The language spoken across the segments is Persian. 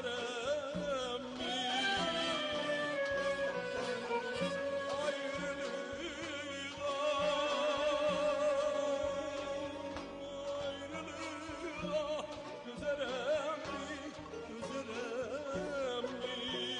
güzərəmmi? Ayrılığa, ayrılığa güzərəmmi, güzərəmmi?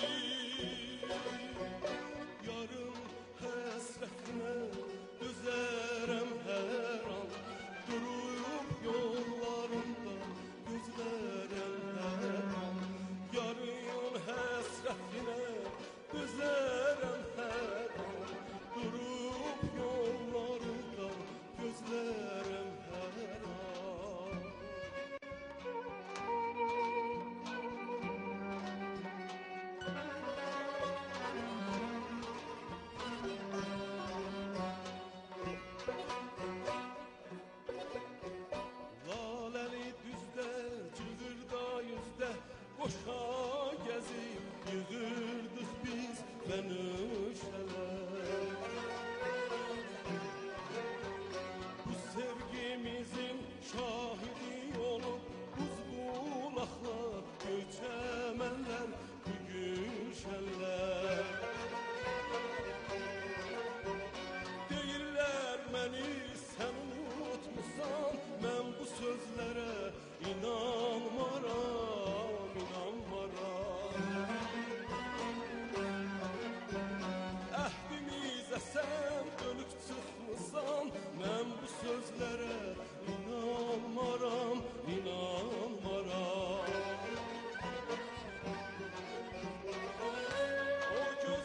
Yarın həsrətinə dözərəm hər an, durub yollarında gözlərəm hər an. Yarın həsrətinə dözərəm hər an, durub yollarında gözlərəm hər an. Laləli düzdə, cığırda yüzdə qoşa gəzib yığırdıq biz mənüşələr. Bu sevgimizin şahidi olub buz bulaqlar, göçəmənlər, bu gülşənlər. Deyirlər məni sən unutmusan, mən bu sözlərə inanmaram, inanmaram. Əhdimizə sən dönüb çıxmısan, mən bu sözlərə inanmaram, inanmaram. O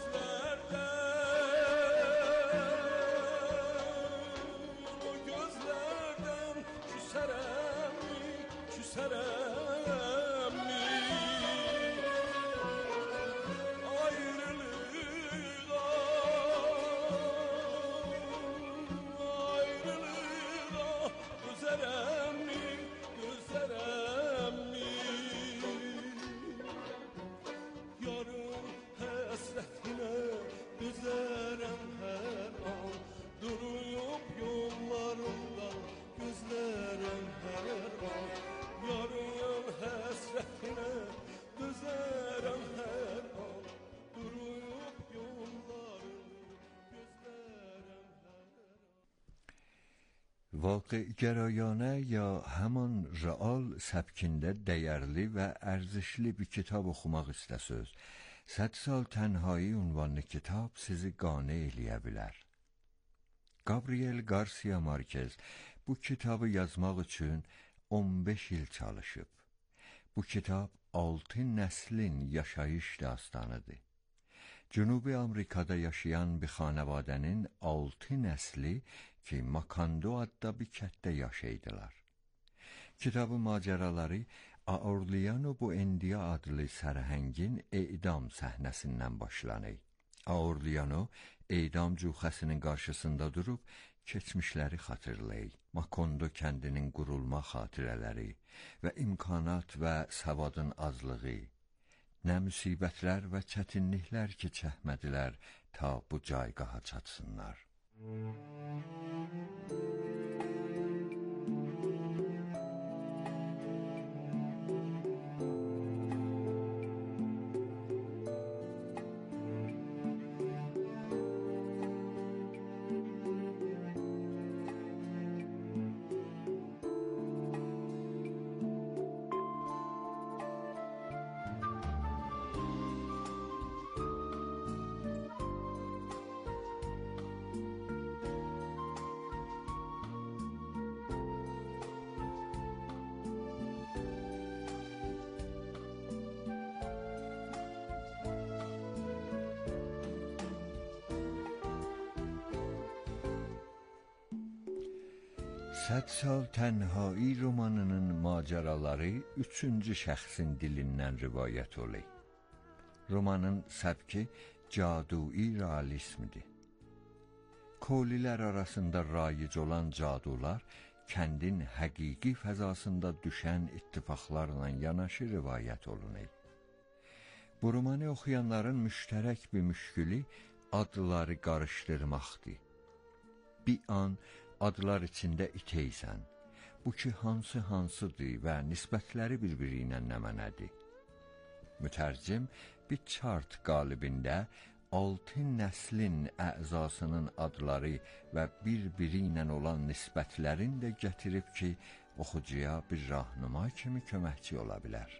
gözlərdən küsərəmmi, küsərəmmi? Ayrılığa, ayrılığa gözərəmmi, gözərəmmi? Yarın həsrətinə dözərəm hər an, durub yollarında gözlərəm hər an. Yarın həsrətinə dözərəm hər an, durub yollarını gözlərəm hər an. واقع‌گرایانه یا همان real səbkində dəyərli və ərzişli bir kitab oxumaq istəsəz, 100 sal tənhayi ünvanlı kitab sizi qane eləyə bilər. Gabriel Garcia Marquez bu kitabı yazmaq üçün 15 il çalışıb. Bu kitab 6 nəslin yaşayış dastanıdır. Cənubi Amerikada yaşayan bir xanavadənin 6 nəsli ki, Makando adda bir kətdə yaşaydılar. Kitabın macəraları Aureliano Buendia adlı sərhəngin edam səhnəsindən başlanır. Aureliano edam cüxəsinin qarşısında durub keçmişləri xatırlayır. Makondo kəndinin qurulma xatirələri və imkanat və savadın azlığı, nə müsibətlər və çətinliklər ki çəkmədilər ta bu cayqaha çatsınlar. Sed Sal Tənhai romanının macəraları 3-cü şəxsin dilindən rivayət olur. Romanın səbki cadui realizmdir. Kolilər arasında rayıc olan cadular kəndin həqiqi fəzasında düşən ittifaqlarla yanaşı rivayət olunur. Bu romanı oxuyanların müştərək bir müşkülü adları qarışdırmaqdır. Bir an adlar içində itəysən, bu ki hansı hansıdır və nisbətləri bir-biri ilə nə mənədir? Mütərcim bir chart qalibində 6 nəslin əzasının adları və bir-biri ilə olan nisbətlərini də gətirib ki, oxucuya bir rahnuma kimi köməkçi ola bilər.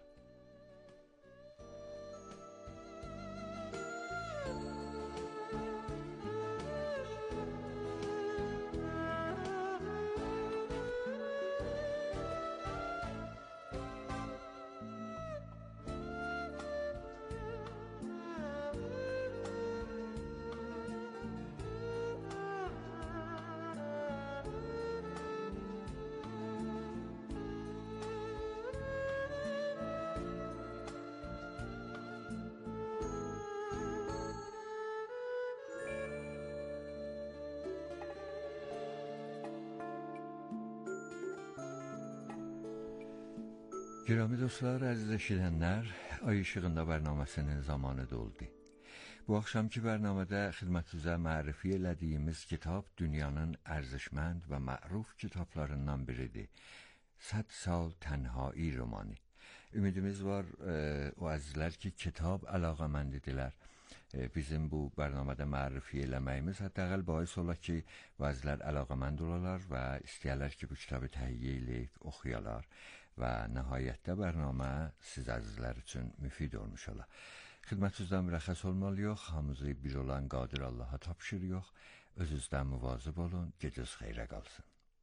Girəmi dostlar, əziz eşidənlər, Ay İşığında bərnaməsinin zamanı doldu. Bu axşamki bərnamədə xidmətinizə mərifə elədiyimiz kitab dünyanın ərzişmənd və məruf kitablarından biridir. 100 Sal Tənhai romanı. Ümidimiz var o əzizlər ki, kitab əlaqəməndidirlər. Bizim bu bərnamədə mərifə eləməyimiz hətta bais ola ki, vəzlər əlaqəmənd olalar və istəyərlər ki, bu kitabı təhiyyə eləyib oxuyalar. Və nəhayətdə bərnamə siz əzizlər üçün müfid olmuş ola. Xidmətinizdən mürəxxəs olmalıyıq, hamımızı bir olan qadir Allaha tapşırıq, özünüzdən müvazib olun, gecəniz xeyrə qalsın.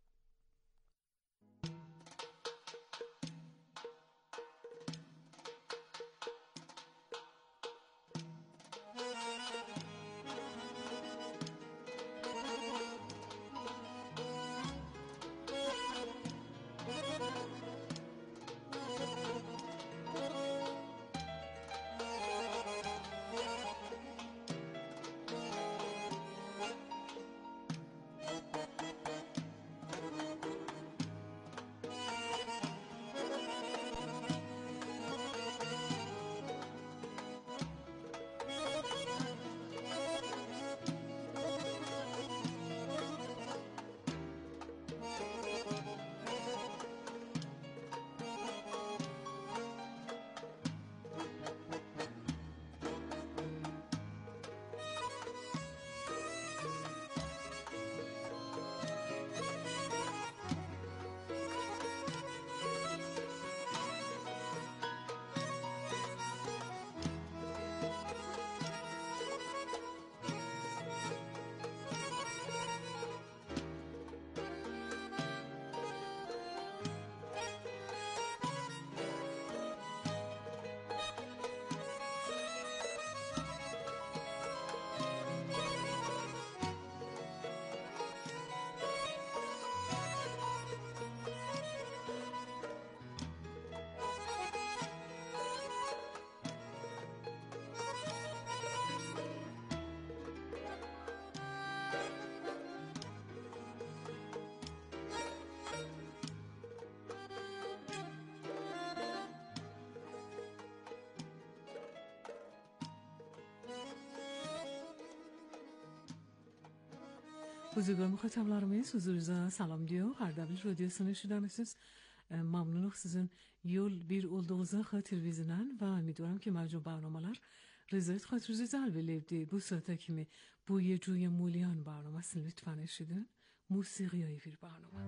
Buzurgan mukhatablarımız huzurunuza salam diyor. Her daim radyosunu eşidenisiz. Mamnunum sizin yol bir olduğunuza televizyonan ve uمیدوارم که مجموع برنامه‌lar رضایت خاطرinize البته bu saate kimi bu یه مولیان برنامه‌سini lütfen eşidin. موسیقیایی bir برنامه.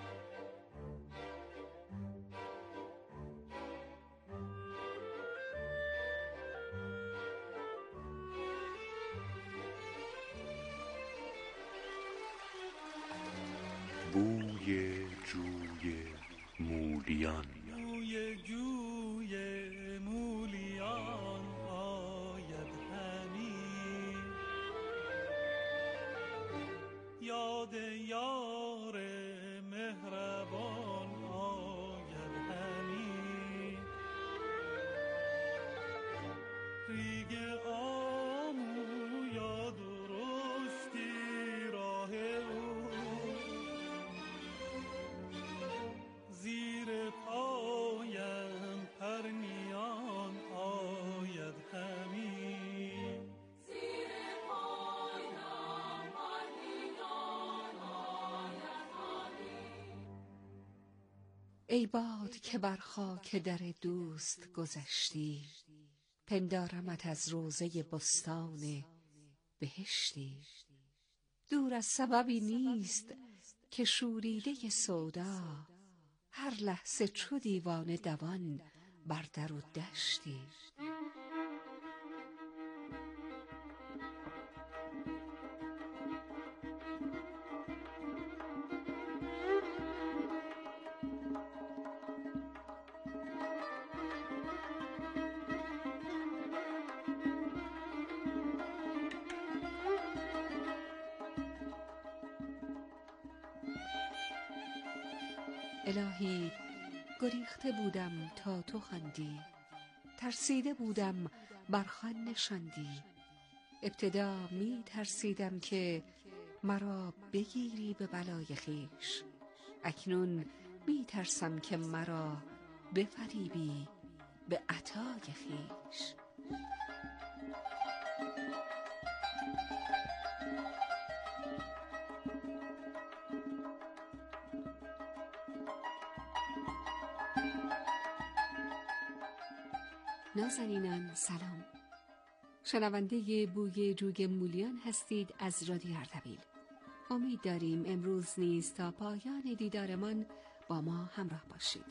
بوی جوی مولیان بوی جوی مولیان آید همی یاد یار مهربان آید همی ریگ آمو یا درشتی راه او زیر پایم پرنیان آید همی زیر پایم پرنیان آید همی ای باد که بر خاک در دوست گذشتی پندارمت از روضه بستان بهشتی. دور از سببی نیست که شوریده سودا، هر لحظه چو دیوانه دوان بر در و دشتی. الهی گریخته بودم تا تو خواندی، ترسیده بودم بر خوان نشاندی. ابتدا می ترسیدم که مرا بگیری به بلای خویش، اکنون می ترسم که مرا بفریبی به عطای خویش. نازنینان سلام، شنونده بوی جوگ مولیان هستید از رادیو اردبیل. امید داریم امروز نیز تا پایان دیدارمان با ما همراه باشید.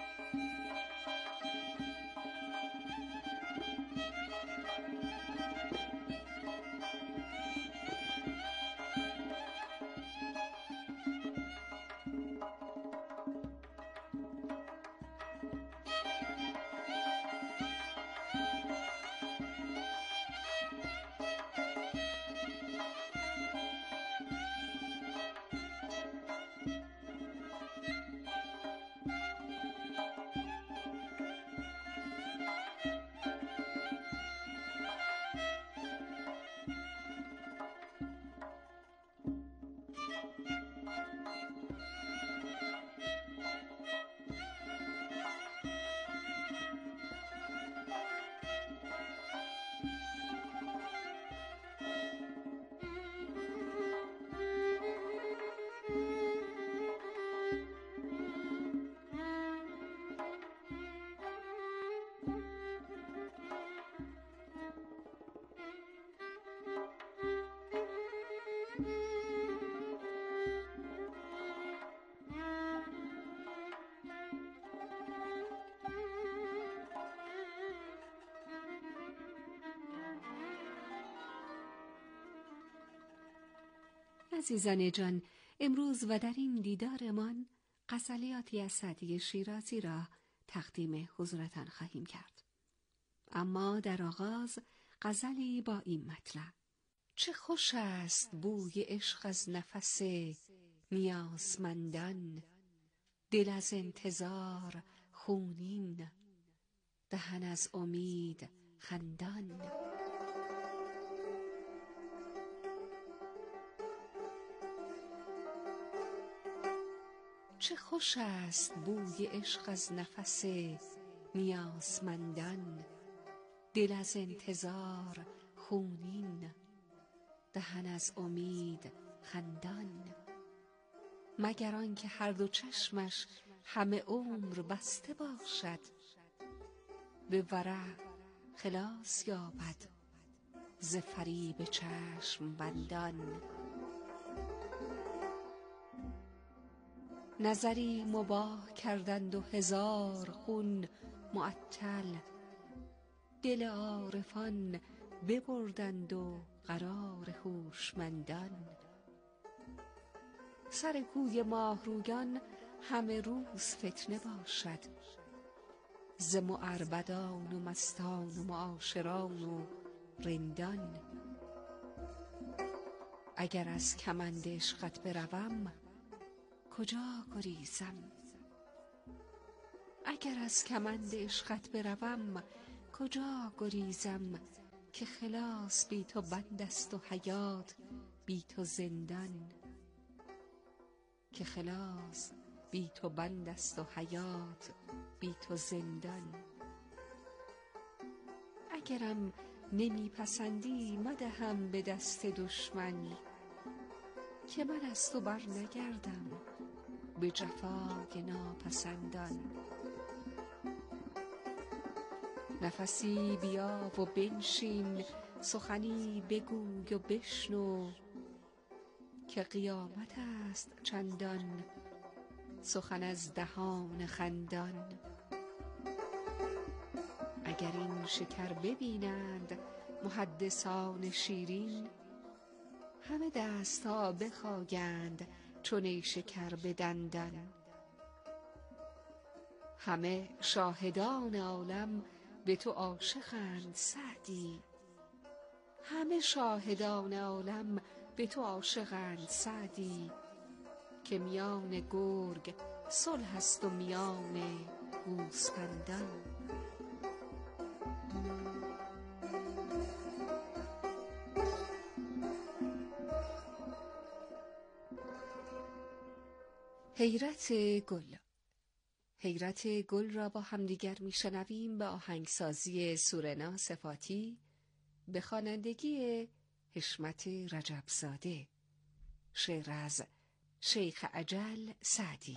عزیزان جان، امروز و در این دیدارمان غزلیاتی از سعدی شیرازی را تقدیم حضورتان خواهیم کرد. اما در آغاز غزلی با این مطلب: چه خوش است بوی عشق از نفس نیازمندان، دل از انتظار خونین، دهن از امید خندان. چه خوش است بوی عشق از نفس نیازمندان، دل از انتظار خونین، دهن از امید خندان. مگر آنکه هر دو چشمش همه عمر بسته باشد، به ورع خلاص یابد ز فریب چشم بندان. نظری مباح کردند و هزار خون معطل، دل عارفان ببردند و قرار هوشمندان. سر کوی ماهرویان همه روز فتنه باشد، ز معربدان و مستان و معاشران و رندان. اگر از کمند عشقت بروم کجا گریزم، اگر از کمند عشقت بروم کجا گریزم، که خلاص بی تو بند است و حیات بی تو زندان. که خلاص بی تو بند است و حیات بی تو زندان. اگرم نمی پسندی مدهم به دست دشمن، که من از تو بر نگردم به جفای ناپسندان. نفسی بیا و بنشین، سخنی بگوی و بشنو، که قیامت است چندان سخن از دهان خندان. اگر این شکر ببینند محدثان شیرین، همه دستها بخایند چون نیشکر به دندان. همه شاهدان عالم به تو عاشقند سعدی، همه شاهدان عالم به تو عاشقند سعدی، که میان گرگ صلح است و میان گوسفندان. حیرت گل. حیرت گل را با همدیگر میشنویم به آهنگسازی سورنا صفاتی، به خوانندگی حشمت رجبزاده. شعر از شیخ اجل سعدی.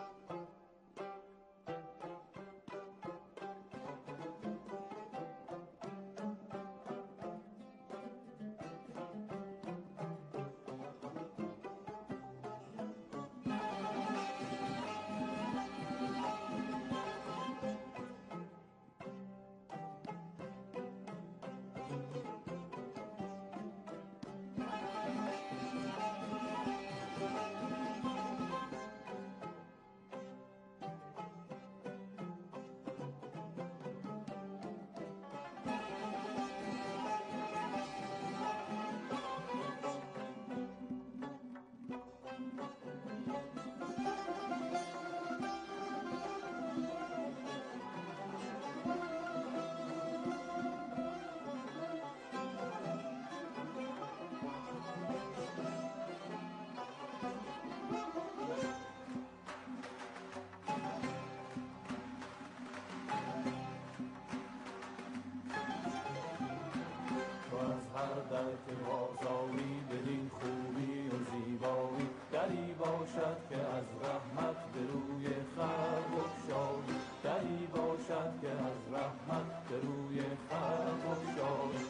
که بازاری بدین خوبی و زیبایی، دری باشد که از رحمت به روی خلق بگشایی، دری باشد که از رحمت به روی خلق بگشایی.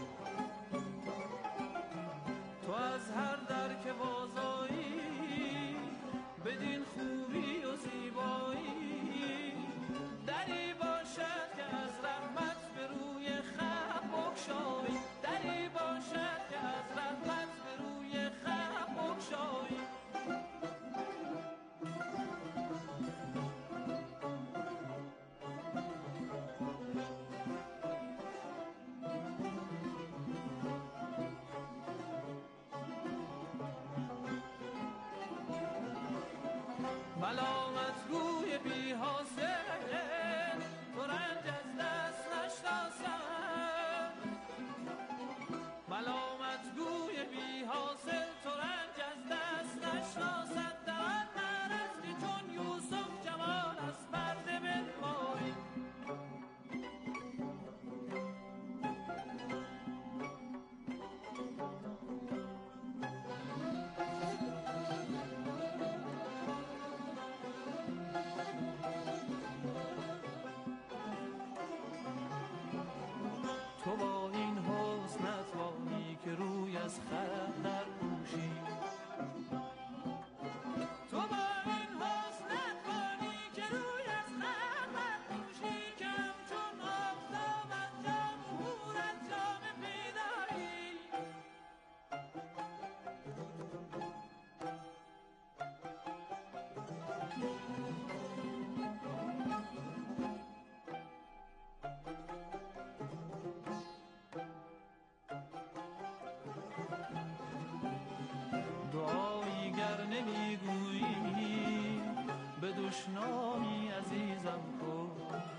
تو از هر در که بازایی بدین خوبی و زیبایی، دری باشد که از رحمت به روی خلق بگشایی، دری باشد که از رحمت به روی خلق بگشایی. ملامت گوی بی حاصل تو رنج از دست نشناسد، ملامت گوی بی حاصل تو رنج از دست نشناسد. در آن معرض که چون یوسف جمال از پرده بنمایی، تو با این حسن نتوانی که روی از خلق در پوشی، تو با این حسن نتوانی که روی از خلق در پوشی، که همچون آفتاب از جام حور از جام پیدایی. دعایی گر نمیگویی به دشنامی عزیزم کن،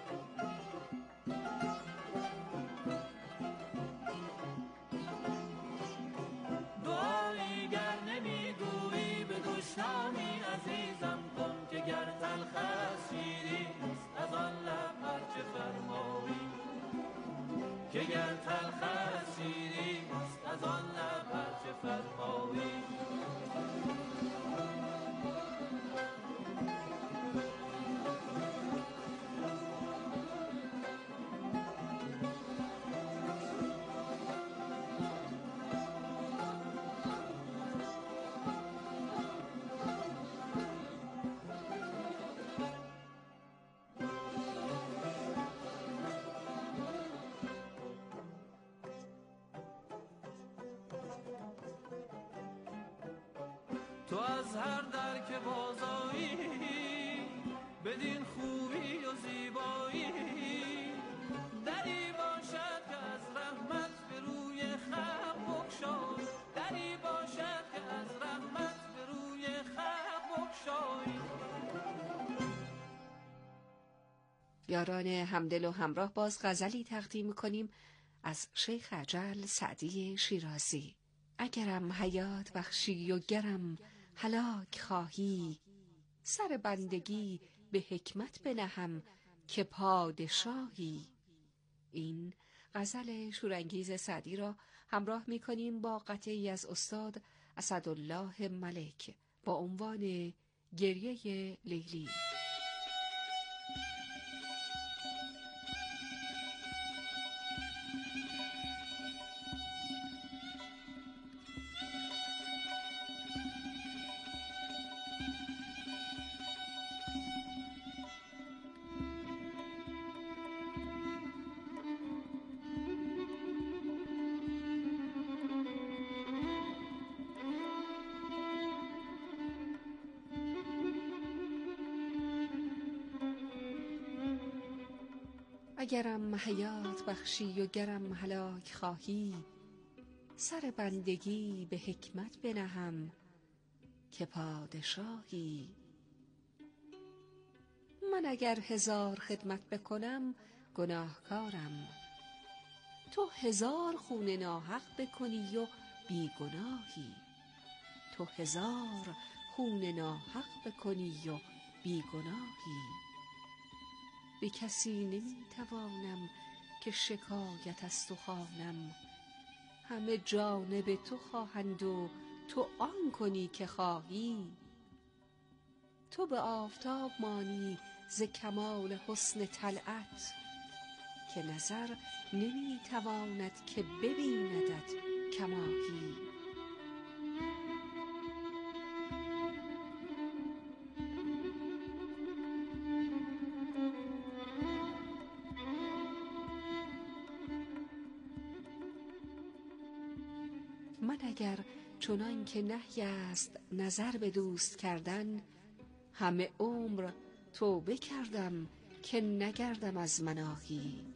دعایی گر نمیگویی به دشنامی عزیزم کن، که گر تلخ است شیرین است از آن لب هر چه فرمایی، که گر تلخ است شیرین است از آن لب هر چه فرمایی. از هر درک بازایی بدین خوبی و زیبایی دری باشد که از رحمت به روی خلق بگشای دری باشد که از رحمت به روی خلق بگشای. یاران همدل و همراه باز غزلی تقدیم کنیم از شیخ اجل سعدی شیرازی. اگرم حیات بخشی و گرم هلاک خواهی سر بندگی به حکمت بنهم که پادشاهی. این غزل شورانگیز سعدی را همراه می کنیم با قطعی از استاد اسدالله ملک با عنوان گریه لیلی. اگرم حیات بخشی و گرم هلاک خواهی سر بندگی به حکمت بنهم که پادشاهی. من اگر 1000 خدمت بکنم گناهکارم تو 1000 خون ناحق بکنی و بیگناهی. تو 1000 خون ناحق بکنی و بیگناهی. به کسی نمیتوانم که شکایت از تو خوانم همه جانب تو خواهند و تو آن کنی که خواهی. تو به آفتاب مانی ز کمال حسن طلعت که نظر نمیتواند که ببیندت کماهی. من اگر چنان که نهی است نظر به دوست کردن همه عمر توبه کردم که نگردم از مناهی.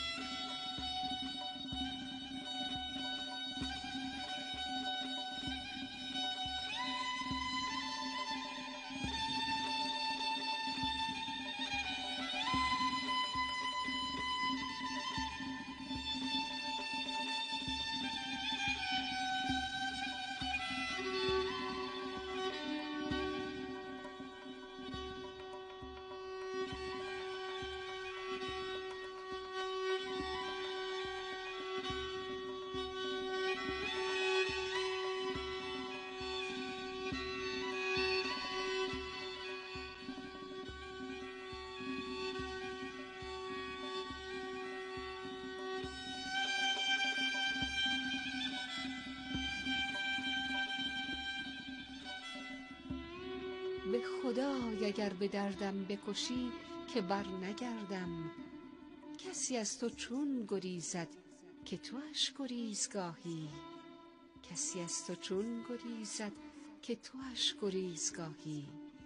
به خدای اگر به دردم بکشی که بر نگردم کسی از تو چون گریزد که تواش گریزگاهی. کسی از تو چون گریزد که تواش گریزگاهی.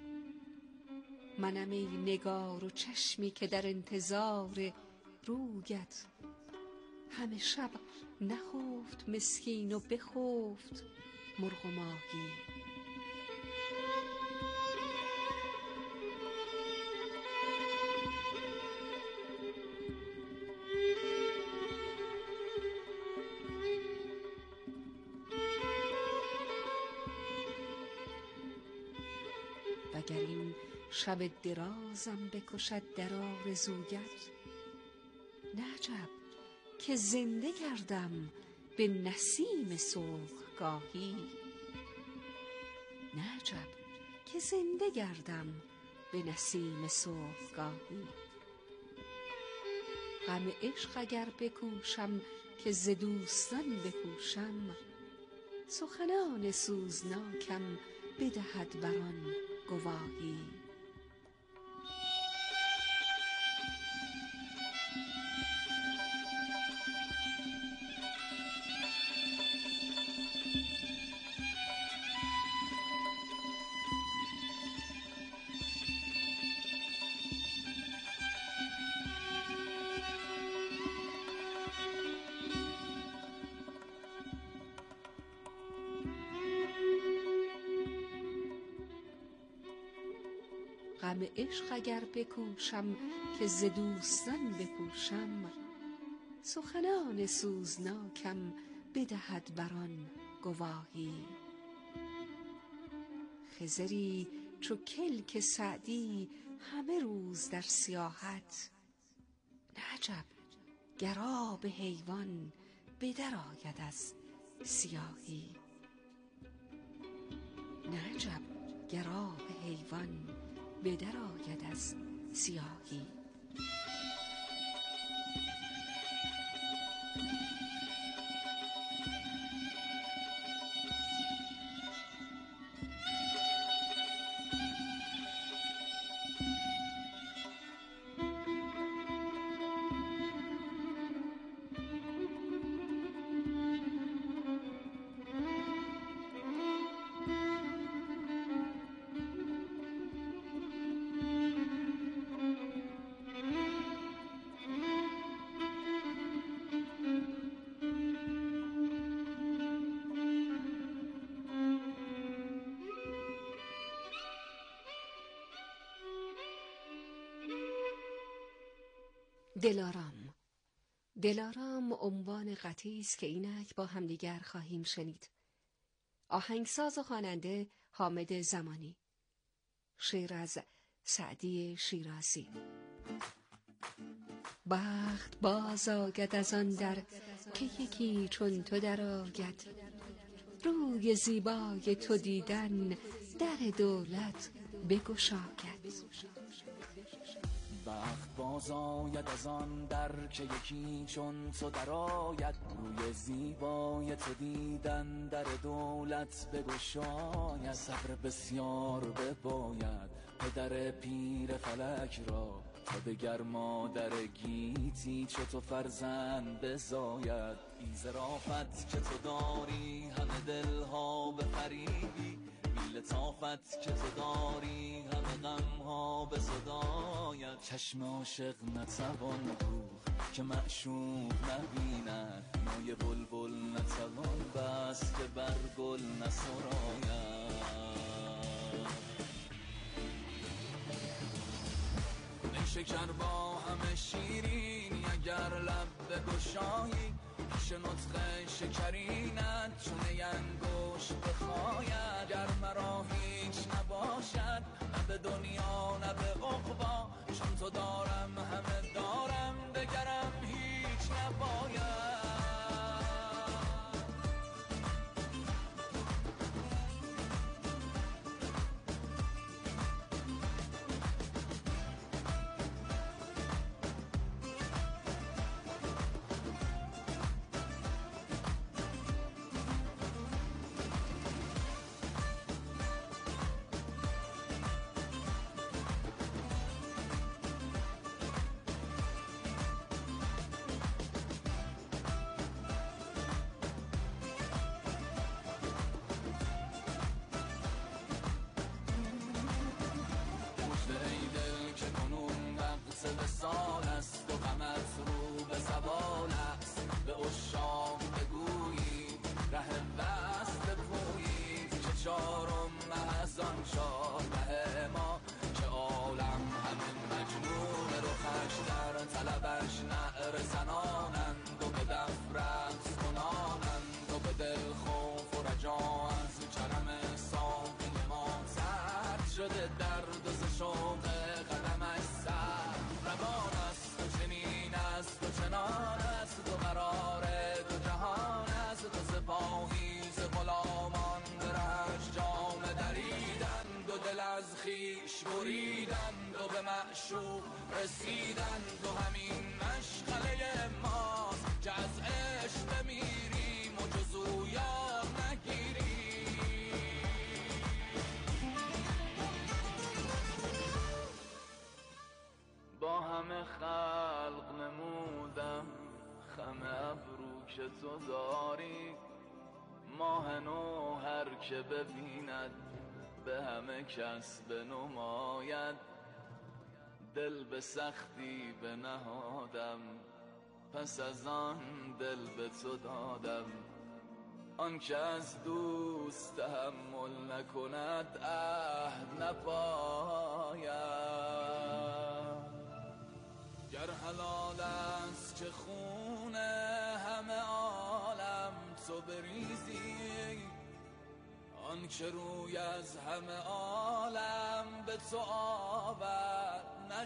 منم ای نگار و چشمی که در انتظار رویت همه شب نخفت مسکین و بخفت مرغ و ماهی. وگر این شب درازم بکشد در آرزویت نه عجب که زنده گردم به نسیم صبحگاهی. نه عجب که زنده گردم به نسیم صبحگاهی. غم عشق اگر بکوشم که ز دوستان بپوشم سخنان سوزناکم بدهد بر آن گواهی. غم عشق اگر بکوشم که ز دوستان بپوشم، سخنان سوزناکم بدهد بران گواهی. خضری چو کلک سعدی همه روز در سیاحت، نه عجب گر آب حیوان به در آید از سیاهی. نه عجب گر آب حیوان به در آید از سیاهی. دلارام عنوان قطعی است که اینک با همدیگر خواهیم شنید. آهنگساز و خواننده حامد زمانی. شعر از سعدی شیرازی. بخت باز آید از آن در که یکی چون تو در آید، روی زیبای تو دیدن در دولت بگشاید. بخت باز آید از آن در که یکی چون تو در آید، روی زیبای تو دیدن در دولت بگشاید. صبر بسیار بباید پدر پیر فلک را، تا دگر مادر گیتی چو تو فرزند بزاید. این ظرافت که تو داری همه دلها بفریبی، لطافت که تو داری همه غمها بزداید. چشم عاشق نتوان دوخت که معشوق نبیند، نای بلبل نتوان بست که بر گل نسراید. نیشکر با همه شیرینی اگر لب بگشایی، پیش نطق شکرینت چون انگشت بخاید. گر مرا هیچ نباشد نه به دنیا نه به عقبا، چون تو دارم همه دارم دگرم هیچ نباید. وصال است و غمت رو به زوال است، به عشاق بگویی ره وصل بپویی. که چارم از آن چاره ما که عالم همه مجنون رخش در طلبش نعره زنانند و به دف رقص کنانند و به دل خوف و رجا از کرم ساقی ما سرد شده درد و ز شوق قدمش سر روان است و چنین است و چنان است و قرار دو جهان است. و سپاهی ز غلامان برهش جام دریدند و دل از خویش بریدند و به معشوق رسیدند و همین مشغله ماست که از عشق بمیریم و جز او یاد نگیریم. با همه خلق نمودم خم ابرو که تو داری، ماه نو هر که ببیند به همه کس بنماید. دل به سختی بنهادم پس از آن دل به تو دادم، آن که از دوست تحمل نکند عهد نپاید. گر حلال است که خون همه عالم تو بریزی، آن که روی از همه عالم به تو آورد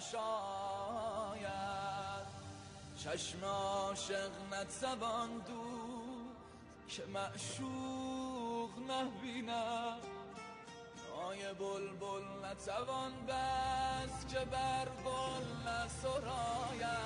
نشاید. چشم عاشق نتوان دود که معشوق نبیند، نای بلبل نتوان بست که بر گل نسراید.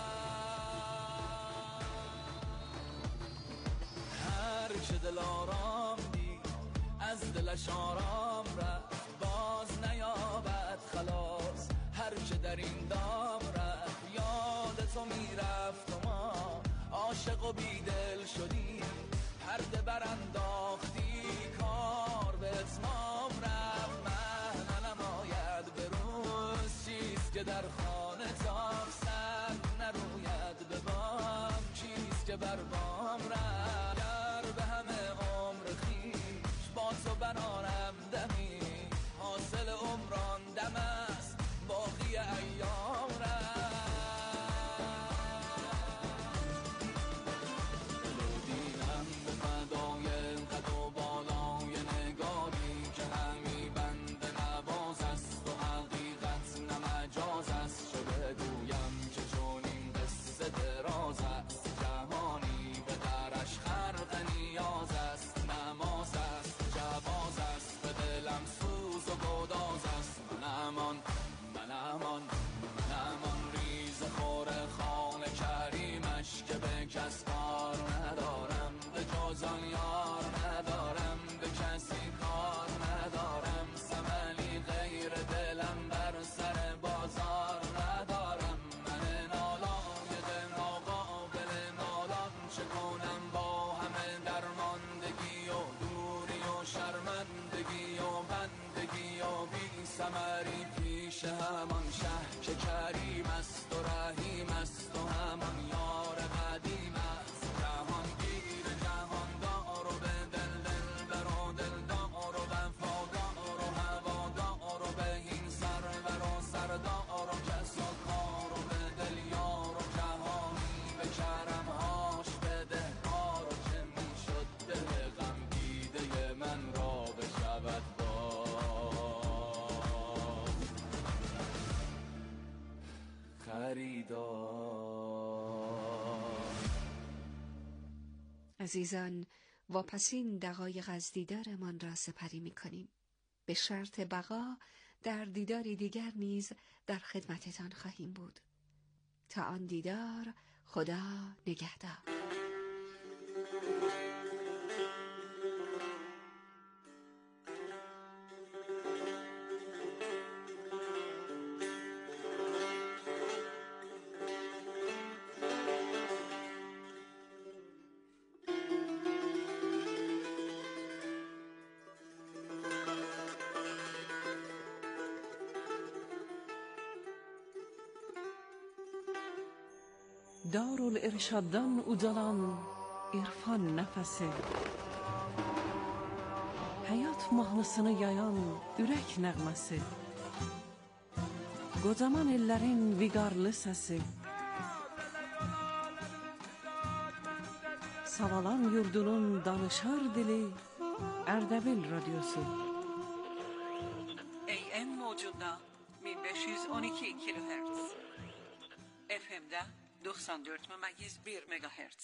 هر که دل آرام دید از دلش آرام رفت، باز نیابد خلاص. هر که در این دام رفت یاد تو میرفت و ما عاشق و بیدل شدیم. پرده برانداختی کار به اتمام رفت. مهن نماید به روز چیست که در خانه تاب سر نروید به بام. چیست که بر بام رفت گر به همه عمر خویش با تو برارم دمی. حاصل عمران دم است باقی ایام رفت. کس کار ندارم به جز آن یار ندارم، به کسی کار ندارم. ثمنی غیر دلم بر سر بازار ندارم. من نالای دل ناقابل نالان چه کنم با همه درماندگی و دوری و شرمندگی و بندگی و بی ثمری پیش همان شه که کریم است و رحیم است و همان یار قدیم است. جهان گیر جهاندار و به دل دلبر و دلدار و وفادار و هوادار و بهین سرور و سردار و کس و کار و به دل یار و جهانی به کرمهاش بده کار. و چه میشد دل غم دیده من را بشود عزیزان، واپسین دقایق از دیدارمان را سپری می‌کنیم. به شرط بقا در دیداری دیگر نیز در خدمتتان خواهیم بود. تا آن دیدار، خدا نگهدار. دارالارشادان اودالان عرفان nefesi. Hayat mahnısını yayan ürək nəğməsi. Qocaman ellərin viqarlı səsi. Savalan yurdunun danışar dili Ərdəbil radyosu. AM mocunda 1512 kilohertz. FM'de 94,1 megahertz.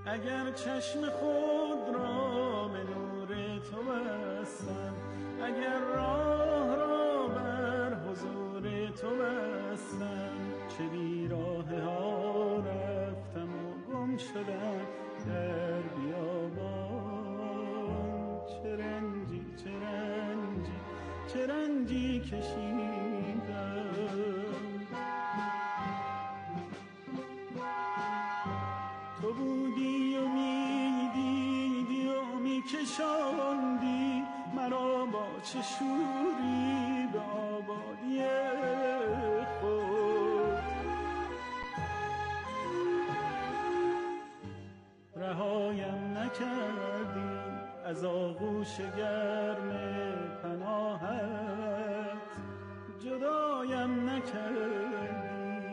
اگر چشم خود را به نور تو بستم، اگر راه را بر حضور تو بستم، چه بی راه ها رفتم و گم شدم در بیابان. چه رنجی چه رنجی چه رنجی کشیدم. تو بودی و میدیدی و میکشاندی مرا با چه شوری به آبادی خود. رهایم نکردی از آغوش گرم پناهت، جدایم نکردی.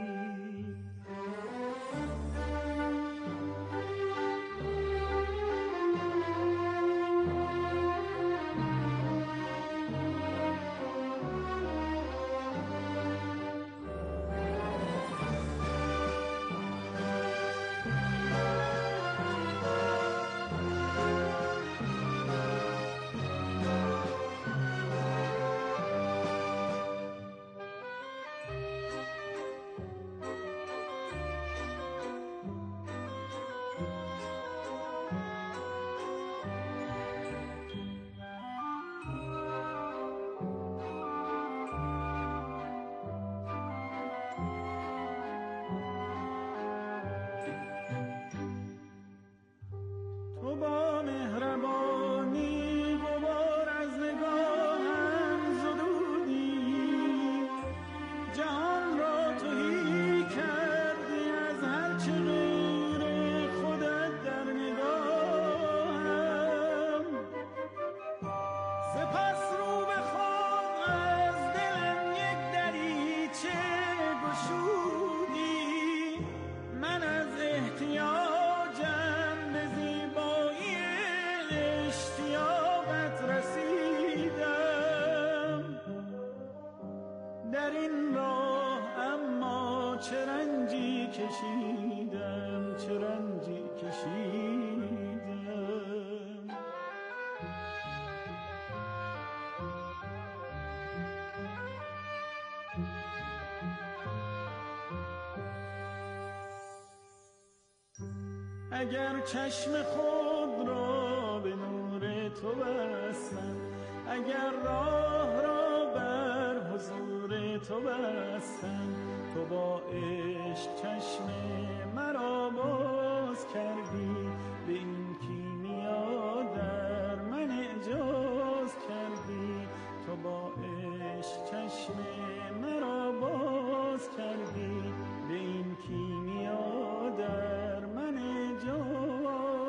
تو با مهربانی غبار از نگاهم زدودی، جهان را تهی کردی از هرچه غیر خودت در نگاهم. سپس رو به خود از دلم یک دریچه گشودی، من از احتیاجم در این راه. اما چه رنجی کشیدم، چه رنجی کشیدم. اگر چشم خود را به نور تو بستم، اگر راه را بر حضور تو بستم، تو با عشق چشم مرا باز کردی، به این کیمیا در من اعجاز کردی. تو با عشق چشم مرا باز کردی، به این کیمیا در من اعجاز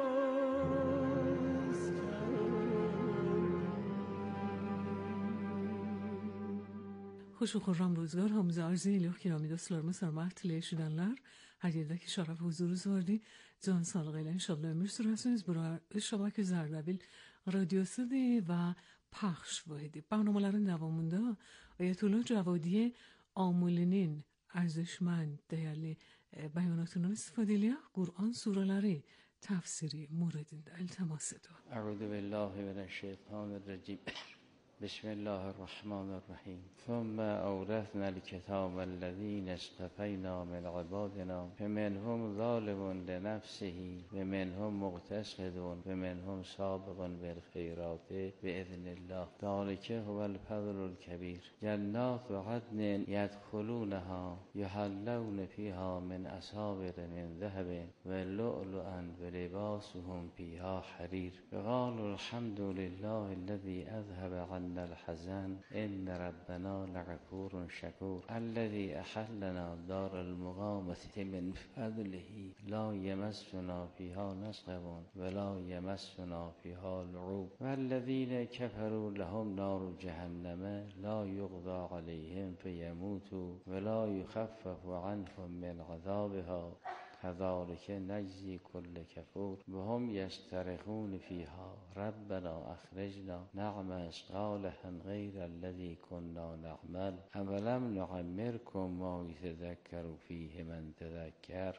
Hoş ve khurram ro'zgor hamza arzi iloh kirami dostlarımız hürmetli eşidenler. Her yerdeki şeref huzurunuz vardı. Can sağlığıyla inşallah ömür süresiniz. Buraya şabak Zerdebil radyosudur ve پخش واحدی. برنامه‌ların devamında Ayetullah Cavadiye amilinin ارزشمند değerli beyanatından istifade ile Kur'an sureleri tefsiri muradında iltimas ediyor. Euzubillahimineşşeytanirracim. بسم الله الرحمن الرحیم. ثم أورثنا الكتاب الذين اصطفينا من عبادنا فمنهم ظالم لنفسه ومنهم مقتصد ومنهم سابق بالخيرات بإذن الله ذلك هو الفضل الكبير. جنات عدن يدخلونها يحلون فيها من أساور من ذهب ولؤلؤا ولباسهم فيها حرير. وقالوا الحمد لله الذي أذهب عنا الحزن إن ربنا لغفور شكور الذي أحلنا دار المقامة من فضله لا يمسنا فيها نصب ولا يمسنا فيها لغوب والذين كفروا لهم نار جهنم لا يقضى عليهم فيموتوا ولا يخفف عنهم من عذابها كذلك نجزي كل كفور وهم يصطرخون فيها ربنا أخرجنا نعمل صالحا غير الذي كنا نعمل أولم نعمركم ما يتذكر فيه من تذكر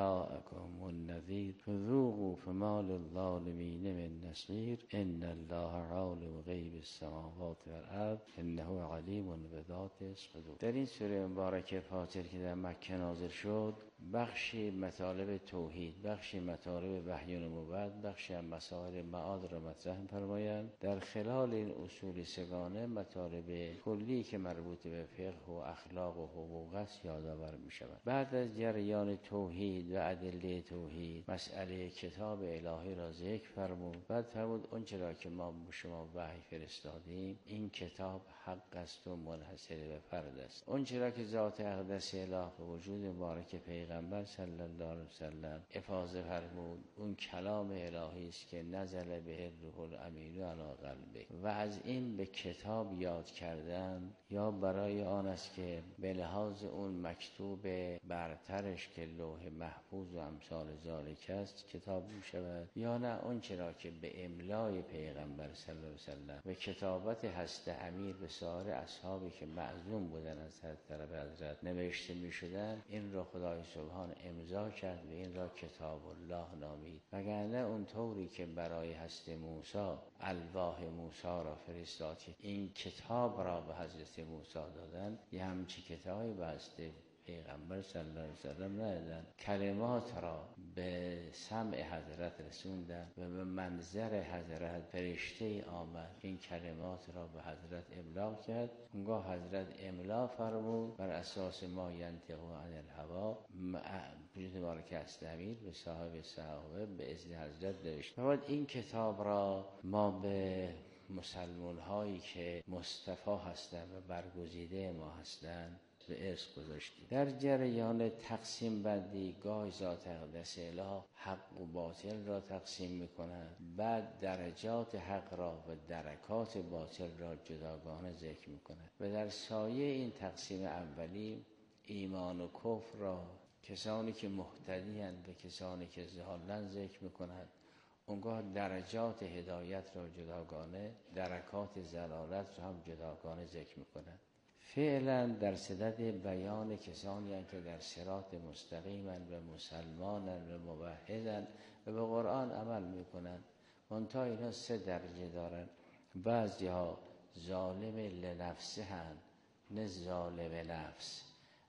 وجاءكم النذير فذوقوا فما للظالمين من نصير إن الله عالم غیب السماوات والارض انه علیم بذات الصدور. در این سوره مبارکه فاطر که در مکه نازل شد، بخشی مطالب توحید، بخشی مطالب وحی و نبوت، بخشی هم مسائل معاد را مطرح فرمایند. در خلال این اصول سگانه مطالب کلی که مربوط به فقه و اخلاق و حقوق است یادآور می شود. بعد از جریان توحید و ادله توحید، مسئله کتاب الهی را ذکر فرمود. بعد فرمود اون چرا که ما به شما وحی فرستادیم این کتاب حق است و منحصر به فرد است. اون چرا که ذات اقدس اله به وجود مبارک پیغمبر صلی الله علیه وسلم افاضه فرمود اون کلام الهی است که نزل به روح الامین علی قلبه و از این به کتاب یاد کردن یا برای آن است که به لحاظ اون مکتوب برترش که لوح محفوظ و امثال ذالک است کتاب می شود، یا نه اون چرا که به املای پیغمبر صلی الله علیه وسلم و کتابت هست امیر به سایر اصحابی که معزوم بودن از طرف حضرت نوشته می شدن، این را خدای سبحان امضا کرد و این را کتاب الله نامید. وگرنه اون طوری که برای هست موسی الواح موسی را فرستاد که این کتاب را به حضرت موسی دادن، یه همچی کتابی به حضرت پیغمبر صلی الله علیه وسلم ندادن، کلمات را به سمع حضرت رسوندن و به منظر حضرت فرشته آمد این کلمات را به حضرت ابلاغ کرد. اونگاه حضرت املا فرمود بر اساس ما ینطق عن الهوا وجود مبارک است امیر به صاحب صحابه به اذن حضرت نوشت. بعد این کتاب را ما به مسلمان هایی که مصطفی هستند و برگزیده ما هستند به ارث گذاشتیم. در جریان تقسیم بندی گاه ذات اقدس اله حق و باطل را تقسیم میکنند، بعد درجات حق را و درکات باطل را جداگانه ذکر میکنند و در سایه این تقسیم اولی ایمان و کفر را کسانی که مهتدی اند و کسانی که ضالند ذکر میکنند. اونگاه درجات هدایت را جداگانه، درکات ضلالت را هم جداگانه ذکر میکنند. فعلا در صدد بیان کسانی هستند که در صراط مستقیمند و مسلمانند و موحدند و به قرآن عمل میکنند. منتها اینا 3 درجه دارند. بعضی ها ظالم لنفسه هستند، نه ظالم نفس.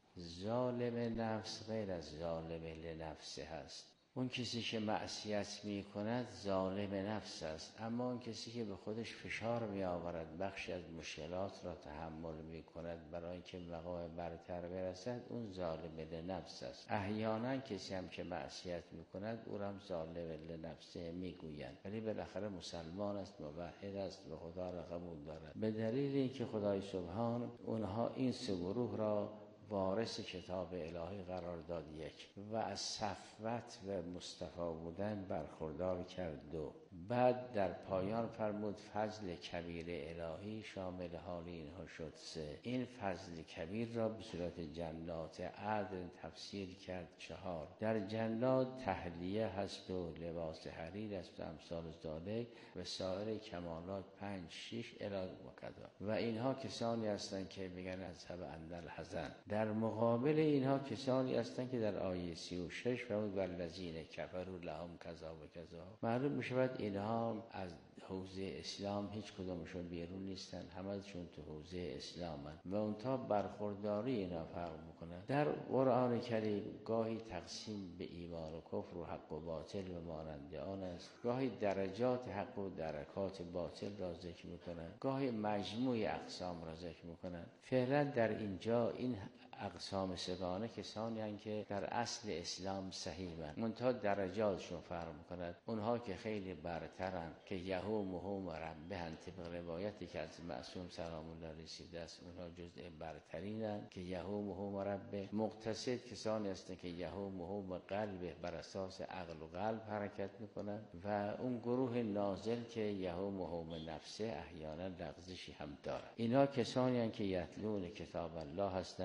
ظالم نفس غیر از ظالم لنفسه هست. اون کسی که معصیت می کند ظالم نفس است، اما اون کسی که به خودش فشار می آورد بخشی از مشکلات را تحمل می کند برای اینکه مقام برتر برسد اون ظالم لنفس است. احیانا کسی هم که معصیت می کند او را هم ظالم لنفسه می گویند، ولی بالاخره مسلمان است، موحد است و خدا را قبول دارد. به دلیل اینکه خدای سبحان اونها این 3 گروه را وارث کتاب الهی قرار داد 1 و از صفوت و مصطفی بودن برخوردار کرد 2. بعد در پایان فرمود فضل کبیر الهی شامل حال اینها شد 3. این فضل کبیر را به صورت جنات عدن تفسیر کرد 4. در جنات تهلیه هست و لباس حریر است و امثال ذالک و سایر کمالات 5 6 الی و کذا. و اینها کسانی هستند که میگن اصحاب اندل حزن. در مقابل اینها کسانی هستند که در آیه 36 فرمود والذین کفروا لهم کذا و کذا. معلوم میشود اینها از حوزه اسلام هیچ کدومشون بیرون نیستن، همه‌شون تو حوزه اسلامن و اونتا برخورداری اینا فرق میکنه. در قرآن کریم گاهی تقسیم به ایمان و کفر و حق و باطل و مانند آن است، گاهی درجات حق و درکات باطل را ذکر میکنه، گاهی مجموع اقسام را ذکر میکنه. فعلا در اینجا این اقسام سگانه کسانی هستند که در اصل اسلام صحیحند، منتها درجاتشون فرق میکند. اونها که خیلی برترن که یهومهم ربهم طبق روایتی که از معصوم سلام الله رسیده است، اونها جزء برترینند که یهومهم ربه. مقتصد کسانی هستند که یهومهم قلب بر اساس عقل و قلب حرکت میکنند و اون گروه نازل که یهومهم نفسه احیانا لغزشی هم دارد. اینها کسانی هستند که یتلون کتاب الله هستند و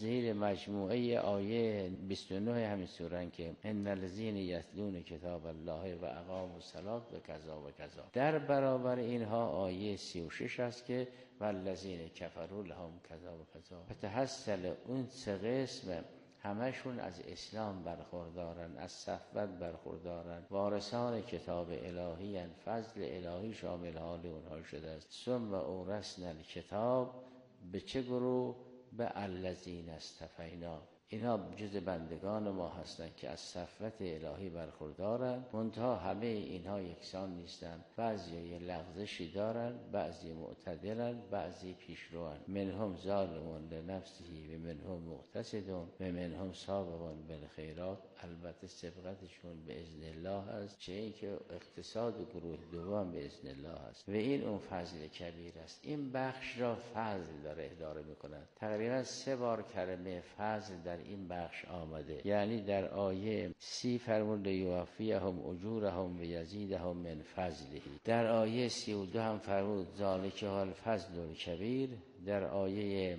زیر مجموعه آیه 29 همین سوره که ان الذین یتلون کتاب الله و اقاموا الصلاة و کذا و کذا. در برابر اینها آیه 36 است که والذین کفروا لهم کذا و کذا. فتحصل اون سه قسم همشون از اسلام برخوردارن، از صفوت برخوردارن، وارثان کتاب الهی هن. فضل الهی شامل حال اونها شده است. ثم اورثنا الکتاب، به چه گروه؟ به الذین اصطفینا. اینها جز بندگان ما هستند که از صفوت الهی برخوردارن، منتها همه اینها یکسان نیستند. بعضی یه لغزشی دارن، بعضی معتدلن، بعضی پیشروان. منهم ظالمون لنفسه و منهم مقتصد و منهم سابق بالخیرات. البته سبقتشون به اذن الله است، چه این که اقتصاد گروه دوم به اذن الله است و این اون فضل کبیر است. این بخش را فضل داره اداره میکنن. تقریبا 3 بار کلمه فضل در این بخش آمده، یعنی در آیه 30 فرمود لیوفیهم اجورهم و یزیدهم من فضله. در آیه 32 هم فرمود ذالک هو الفضل الکبیر. در آیه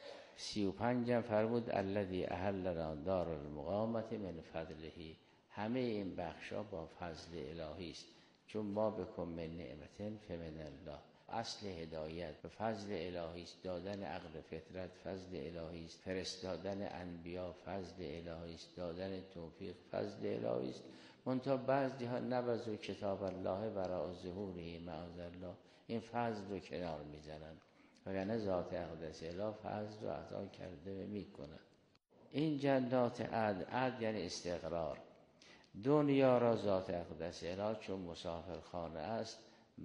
35 هم فرمود الذی احلنا دار المقامة من فضله. همه این بخشا با فضل الهی است، چون ما بکن من نعمت فمن الله. اصل هدایت به فضل الهی است، دادن عقل فطرت فضل الهی است، فرستادن انبیا فضل الهی است، دادن توفیق فضل الهی است. منتها بعضی‌ها نبذوا کتاب الله وراء ظهوره معاذ الله، این فضل رو کنار میزنن، وگرنه ذات اقدس اله فضل رو عطا کرده و میکنه. این جنات عدن یعنی استقرار. دنیا را ذات اقدس اله چون مسافرخانه است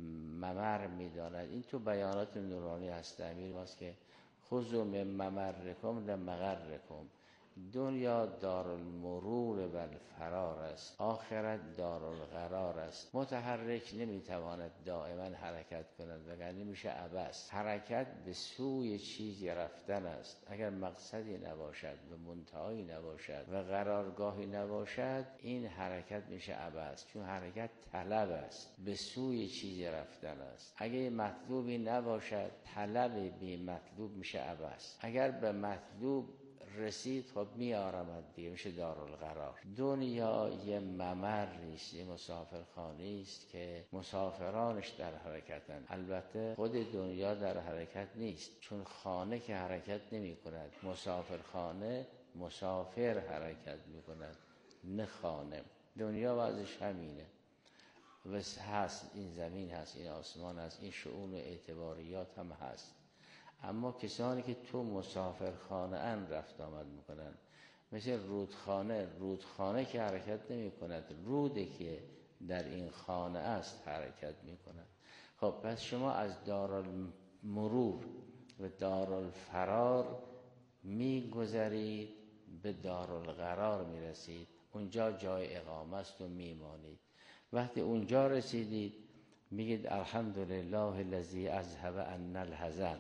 ممر می‌داند. این تو بیانات نورانی هست امیر واسه که خذوا من ممرکم لمغرکم. دنیا دارالمرور و الفرار است، آخرت دارالقرار است. متحرک نمیتواند دائما حرکت کند وگرنه میشه عبث. حرکت به سوی چیزی رفتن است. اگر مقصدی نباشد و منتهایی نباشد و قرارگاهی نباشد این حرکت میشه عبث، چون حرکت طلب است، به سوی چیزی رفتن است. اگر مطلوبی نباشد طلب بی مطلوب میشه عبث. اگر به مطلوب رسید خب میارمد دیگه میشه دارالقرار. دنیا یه ممریست، یه مسافرخانه است که مسافرانش در حرکتن. البته خود دنیا در حرکت نیست، چون خانه که حرکت نمی کند، مسافرخانه مسافر حرکت می کند نه خانه. دنیا وضعش همینه و هست، این زمین هست، این آسمان هست، این شؤون و اعتباریات هم هست. اما کسانی که تو مسافرخانه ان رفت آمد میکنن، مثل رودخانه که حرکت نمی کند، روده که در این خانه است حرکت میکند. خب پس شما از دارالمرور و دارالفرار میگذرید به دارالقرار میرسید، اونجا جای اقامه است و میمانید. وقتی اونجا رسیدید میگید الحمدلله الذی اذهب عنا الحزن.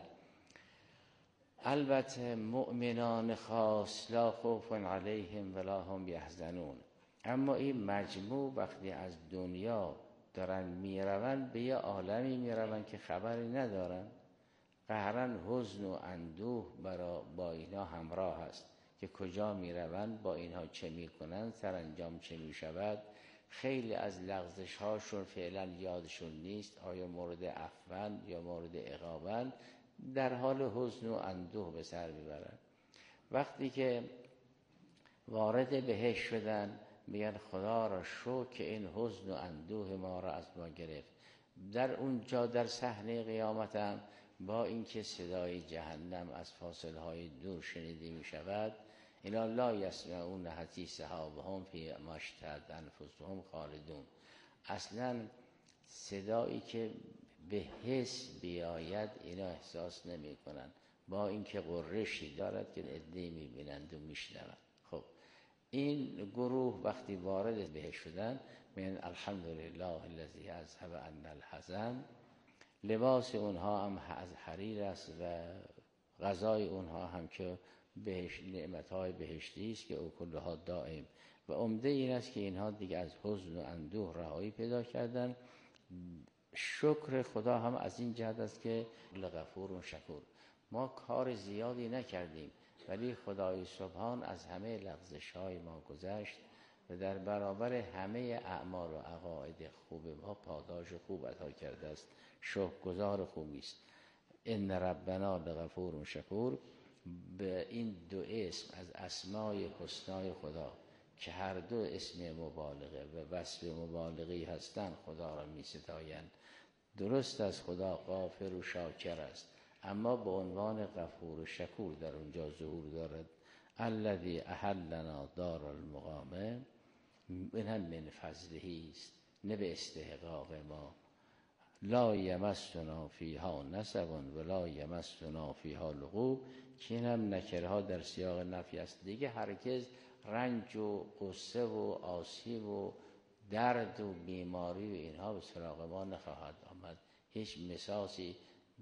البته مؤمنان خاص لا خوف علیهم ولا هم یحزنون. اما این مجموع وقتی از دنیا دارن میروند به یه عالمی میروند که خبری ندارن، قهرن حزن و اندوه با اینا همراه است که کجا میروند، با اینها چه میکنن، سرانجام چه میشود. خیلی از لغزش هاشون فعلا یادشون نیست، آیا مورد عفوند یا مورد عقابند، در حال حزن و اندوه به سر میبرن. وقتی که وارد بهشت شدن میگن خدا را شکر که این حزن و اندوه ما را از ما گرفت. در اونجا در صحنه قیامت هم با اینکه صدای جهنم از فاصله های دور شنیده میشود، اینا لا یسمعون حسیسها و هم فی ما اشتهت انفسهم خالدون. اصلا صدایی که به حس بیاید اینا احساس نمی کنن، با اینکه قرشی دارد که عده‌ای میبینند و میشنوند. خب این گروه وقتی وارد بهشت شدن میگن الحمدلله الذی اذهب عنا الحزن. لباس اونها هم از حریر است و غذای اونها هم که نعمتهای بهشتی است که او کلها دائم. و عمده این است که اینها دیگه از حزن و اندوه رهایی پیدا کردن. شکر خدا هم از این جهت است که لغفور و شکور. ما کار زیادی نکردیم ولی خدای سبحان از همه لغزش‌های ما گذشت و در برابر همه اعمال و عقاید خوب ما پاداش خوب عطا کرده است. شکرگزار خوبی است. ان ربنا لغفور شکور. به این دو اسم از اسمای حسنای خدا که هر دو اسم مبالغه و وصف مبالغی هستند خدا را می ستایند. درست از خدا غافر و شاکر است، اما به عنوان غفور و شکور در اونجا ظهور دارد. الذی احلنا دار المقامه، این هم من فضلهی است، نه به استحقاق ما. لا یمسنا فیها نصب ولا یمسنا فیها لغوب، که این هم نکرها در سیاق نفی است. دیگه هرگز رنج و غصه و آسیب و درد و بیماری و اینها به سراغ ما نخواهد آمد. هیچ مساسی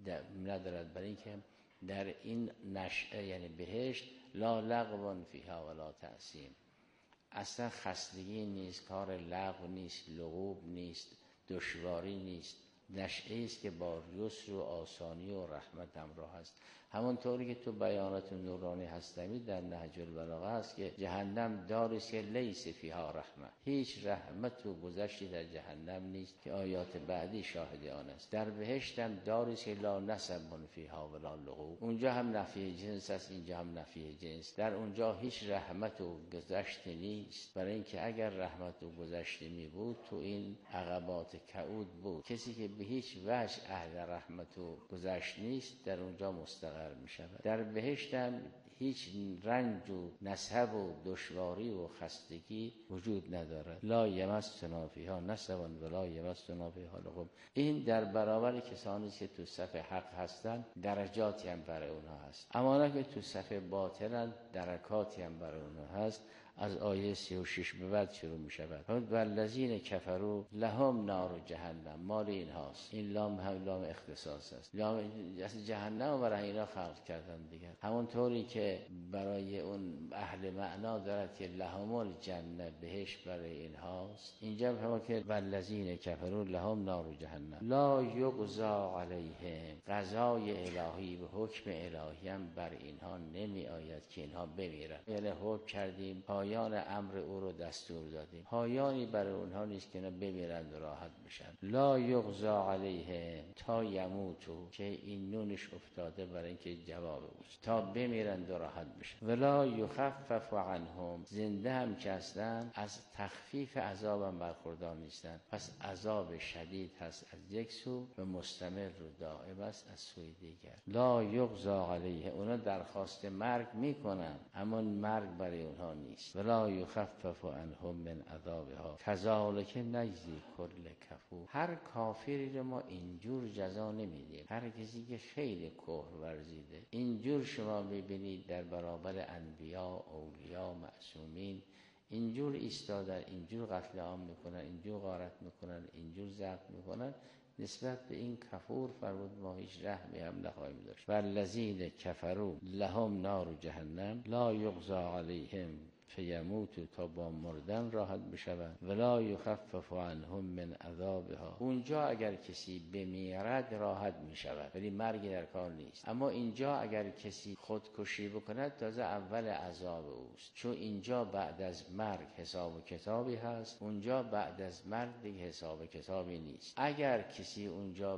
ندارد، برای اینکه در این نشأه یعنی بهشت لا لغو فیها ولا تأثیم، اصلا خستگی نیست، کار لغو نیست، لغوب نیست، دشواری نیست، نشأه است که با یسر و آسانی و رحمت همراه است. همونطوری که تو بیانات نورانی هستمی در نهج البلاغه است که جهنم داری است که لیس فیها رحمه، هیچ رحمت و گذشتی در جهنم نیست که آیات بعدی شاهد آن است. در بهشت هم داری است که لا نصب فیها ولا لغوب، اونجا هم نفی جنس است، اینجا هم نفی جنس. در اونجا هیچ رحمت و گذشتی نیست، برای اینکه اگر رحمت و گذشتی می بود تو این عقبات کعود بود. کسی که به هیچ وجه اهل رحمت و گذشت نیست در اونجا مستقر می شود. در بهشت هم هیچ رنج و نصب و دشواری و خستگی وجود ندارد. لا یمسنا فیها نصب ولا یمسنا فیها لغوب. این در برابر کسانی که تو صف حق هستند درجاتی هم برای اونها هست، اما نه که تو صف باطل درکاتی هم برای اونها هست. از آیه 36 به بعد شروع می شود. والذین کفروا لهم نار جهنم، مال این هاست. این لام هم لام اختصاص است. لام جهنم برای اینا خلق کردن دیگر، همونطوری که برای اون اهل معنا دارد که لهم الجنه، بهشت برای این هاست. اینجا هم که والذین کفروا لهم نار جهنم لا یقضی علیهم، قضای الهی و حکم الهی هم بر اینها نمی آید که اینها بمیرن. یعنی حکم کردیم، پایان امر او رو دستور دادیم، پایانی برای اونها نیست که اینا بمیرند و راحت بشن. لا یقضی علیهم تا یموتو، که این نونش افتاده برای اینکه جواب اوست، تا بمیرند و راحت بشن. ولا یخفف عنهم، زنده هم که هستن از تخفیف عذاب هم برخوردار نیستن. پس عذاب شدید هست از یک سو و مستمر و دائم است از سوی دیگر. لا یقضی علیهم، اونا درخواست مرگ میکنن اما مرگ برای اونها نیست. ولا یخفف عنهم من عذابها کذالک نجزی کل کفور. هر کافری رو ما اینجور جزا نمیدیم. هر کسی که خیلی کفر ورزیده اینجور شما میبینید در برابر انبیا، اولیا، معصومین اینجور ایستادن، اینجور قتل عام میکنن، اینجور غارت میکنن، اینجور ضبط میکنن، نسبت به این کفور فرمود ما هیچ رحمی هم نخواهیم داشت. والذین کفروا لهم نار جهنم لا یقضی علیهم فیموتوا، تا با مردن راحت بشوند. ولا یخفف عنهم من عذابها، اونجا اگر کسی بمیرد راحت میشود ولی مرگ در کار نیست. اما اینجا اگر کسی خودکشی بکند تازه اول عذاب اوست، چون اینجا بعد از مرگ حساب و کتابی هست، اونجا بعد از مرگ دیگه حساب و کتابی نیست. اگر کسی اونجا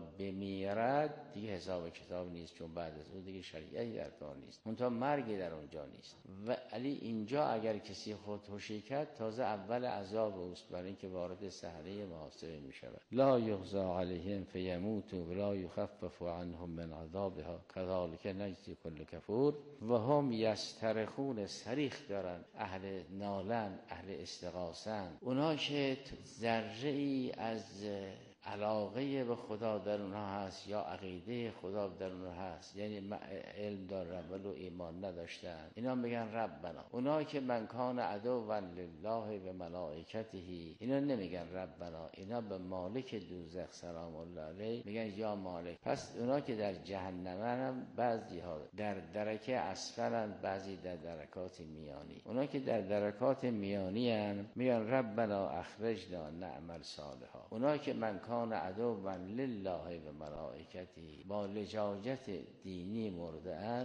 بمیرد دیگه حساب و کتاب نیست، چون بعد از اون دیگه شریعتی در کار نیست، اونجا مرگی در اونجا نیست. ولی اینجا اگر کسی خودکشی کرد تازه اول عذاب اوست، برای اینکه وارد صحنه محاسبه می شود. لا یقضی علیهم فیموتوا ولا یخفف عنهم من عذابها کذالک نجزی کل کفور. و هم یسترخون، صریخ دارن، اهل نالن، اهل استغاثن، اونا که ذره ای از علاقه به خدا در اونها هست یا عقیده خدا در اونها هست، یعنی علم دارن ولی ایمان نداشتن، اینا میگن ربنا. اونا که من کان عدوا لله و ملائکته، اینا نمیگن ربنا، اینا به مالک دوزخ سلام الله علیه میگن یا مالک. پس اونا که در جهنم هم بعضی ها در درکه اسفلن، بعضی در درکات میانی. اونا که در درکات میانی هم میگن ربنا اخرجنا نعمل صالحا. اونا که من کان عدوا لله و ملائکته با لجاجت دینی مرده‌اند،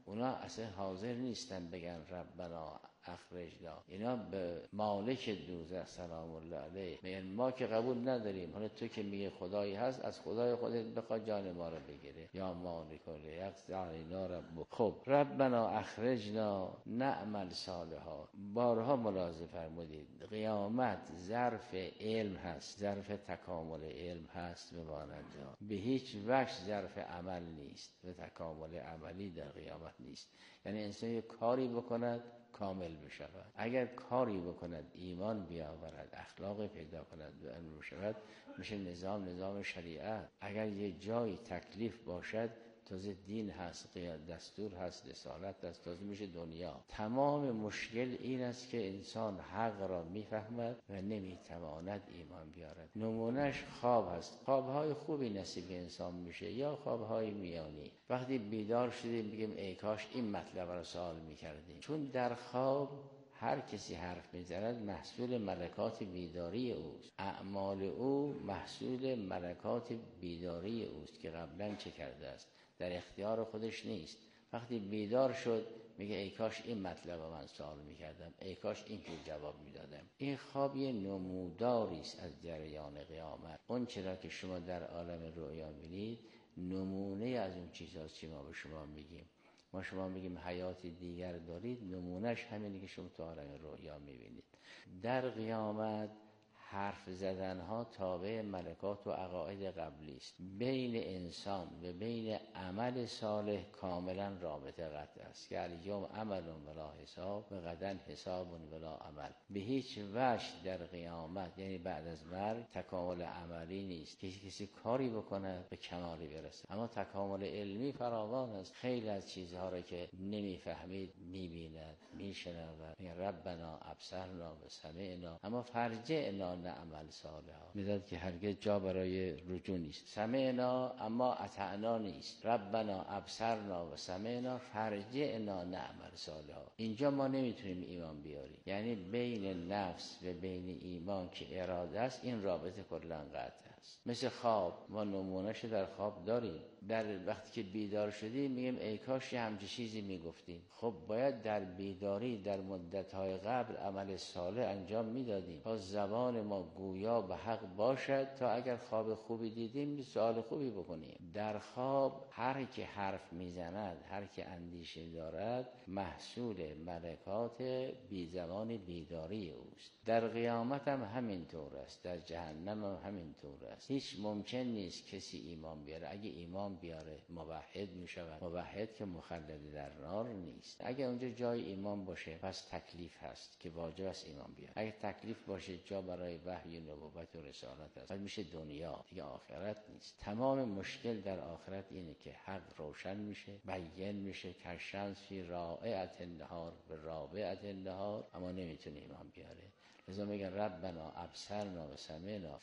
اونا اصلا حاضر نیستن بگن ربنا اخرجنا. اینا به مالک دوزخ سلام الله علیه میگن ما که قبول نداریم، حالا تو که میگه خدایی هست، از خدای خودت بخواد جان ما رو بگیره. یا مالک الیقضی علینا ربک. خب ربنا اخرجنا نعمل صالحا، بارها ملاحظه فرمودید قیامت ظرف علم هست، ظرف تکامل علم هست به ماننده، به هیچ وجه ظرف عمل نیست و تکامل عملی در قیامت نیست. یعنی انسان یک کاری بکند کامل بشود، اگر کاری بکند ایمان بیاورد اخلاق پیدا کند و علم بشود میشه نظام شریعت. اگر یه جای تکلیف باشد تازه دین هست، دستور هست، رسالت هست، تازه میشه دنیا. تمام مشکل این است که انسان حق را میفهمد و نمیتواند ایمان بیارد. نمونهش خواب هست. خوابهای خوبی نصیب انسان میشه یا خوابهای میانی. وقتی بیدار شدیم میگیم ای کاش این مطلب را سوال میکردیم، چون در خواب هر کسی حرف میزند محصول ملکات بیداری اوست، اعمال او محصول ملکات بیداری اوست که قبلا چه کرده است، در اختیار خودش نیست. وقتی بیدار شد میگه ای کاش این مطلب رو من سوال میکردم، ای کاش این که جواب میدادم. این خواب یه نموداری است از جریان قیامت. اون چرا که شما در عالم رؤیا میبینید نمونه از اون چیزاست که ما به شما میگیم. ما شما میگیم حیات دیگر دارید، نمونهش همینه که شما تو عالم رؤیا میبینید. در قیامت حرف زدن ها تابع ملکات و عقاید قبلی است. بین انسان و بین عمل صالح کاملا رابطه قطع است که الیوم عمل ولا حساب و غدا حساب ولا عمل. به هیچ وجه در قیامت یعنی بعد از مرگ تکامل عملی نیست، کسی کاری بکنه به کمالی برسه. اما تکامل علمی فراوان است. خیلی از چیزها را که نمیفهمید میبیند، میشنود. ربنا ابصرنا و سمعنا اما فرجعنا نعمل صالحا. میداد که هرگز جا برای رجوع نیست. سمعنا اما اطعنا نیست. ربنا ابصرنا و سمعنا فرجعنا نعمل صالحا. اینجا ما نمیتونیم ایمان بیاریم. یعنی بین نفس و بین ایمان که اراده است این رابطه کلا قطع است. مثل خواب، ما نمونهش در خواب داریم. در وقتی که بیدار شدیم میگیم ای کاش همچین چیزی میگفتیم. خب باید در بیداری در مدت‌های قبل عمل صالح انجام میدادیم تا زبان ما گویا به حق باشد، تا اگر خواب خوبی دیدیم سوال خوبی بکنیم. در خواب هر که حرف میزند، هر که اندیشه دارد محصول ملکات بی زمان بیداری اوست. در قیامت هم همینطور است، در جهنم هم همینطور است. هیچ ممکن نیست کسی ایمان بیاره. اگه ایمان بیاره موحد میشود. موحد که مخلد در نار نیست. اگه اونجا جای ایمان باشه پس تکلیف هست که واجب است ایمان بیاره. اگه تکلیف باشه جا برای وحی نبوت و رسالت است، پس میشه دنیا، دیگه آخرت نیست. تمام مشکل در آخرت اینه که حق روشن میشه، بیان میشه که شمس فی رائعة النهار به رابعة النهار، اما نمیتونه ایمان بیاره. لذا میگن ربنا ابصرنا و سمعنا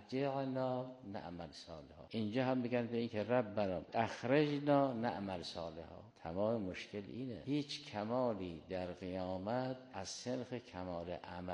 فرجعنا نعمل صالحا. اینجا هم میگن به این که ربنا اخرجنا نعمل صالحا. تمام مشکل اینه. هیچ کمالی در قیامت از صنف کمال عمل